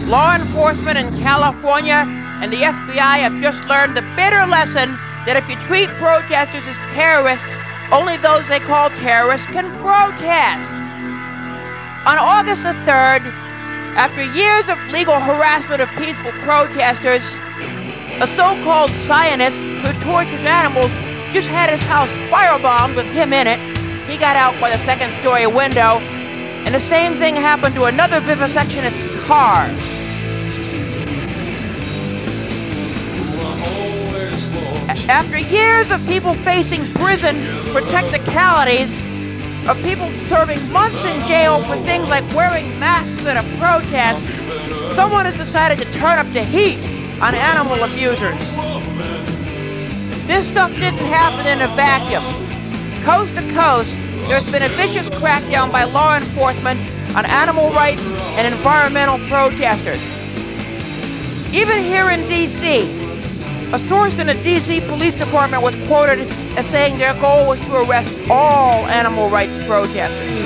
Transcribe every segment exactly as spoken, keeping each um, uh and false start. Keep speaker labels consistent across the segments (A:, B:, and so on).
A: Law enforcement in California and the F B I have just learned the bitter lesson that if you treat protesters as terrorists, only those they call terrorists can protest. On August the third, after years of legal harassment of peaceful protesters, a so-called Zionist who tortures animals just had his house firebombed with him in it. He got out by the second-story window, and the same thing happened to another vivisectionist's car. After years of people facing prison for technicalities, of people serving months in jail for things like wearing masks at a protest, someone has decided to turn up the heat on animal abusers. This stuff didn't happen in a vacuum. Coast to coast, there's been a vicious crackdown by law enforcement on animal rights and environmental protesters. Even here in D C, a source in the D C Police Department was quoted as saying their goal was to arrest all animal rights protesters.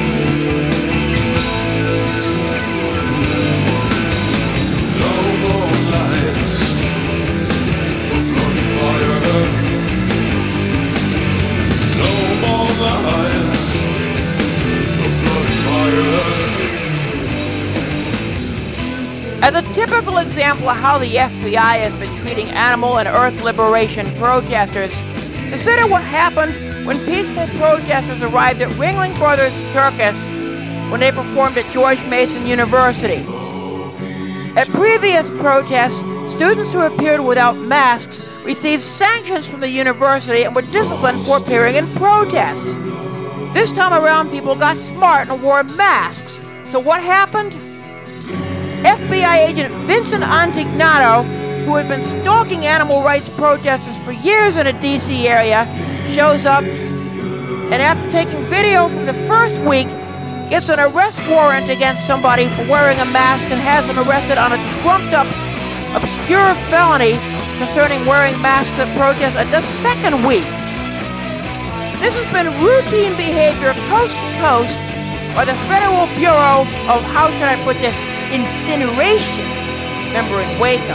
A: As a typical example of how the F B I has been treating animal and earth liberation protesters, consider what happened when peaceful protesters arrived at Ringling Brothers Circus when they performed at George Mason University. At previous protests, students who appeared without masks received sanctions from the university and were disciplined for appearing in protest. This time around, people got smart and wore masks. So what happened? F B I agent Vincent Antignato, who had been stalking animal rights protesters for years in the D C area, shows up and after taking video from the first week, gets an arrest warrant against somebody for wearing a mask and has them arrested on a trumped-up, obscure felony concerning wearing masks at protests at the second week. This has been routine behavior coast to coast by the Federal Bureau of, how should I put this, incineration, remember in Waco.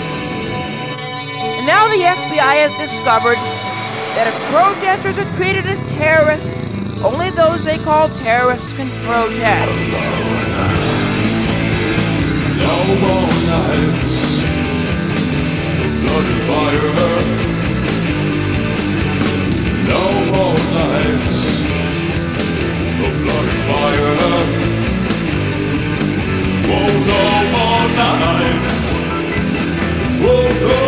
A: And now the F B I has discovered that if protesters are treated as terrorists, only those they call terrorists can protest.
B: No more nights of blood and fire. No more nights of blood and fire. Oh, no more nights. Oh, no.